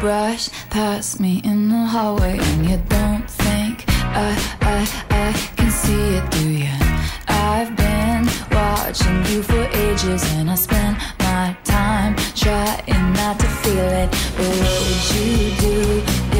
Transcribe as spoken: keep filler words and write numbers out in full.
brush past me in the hallway and you don't think I, I, I can see it, do you? I've been watching you for ages and I spend my time trying not to feel it. But what would you do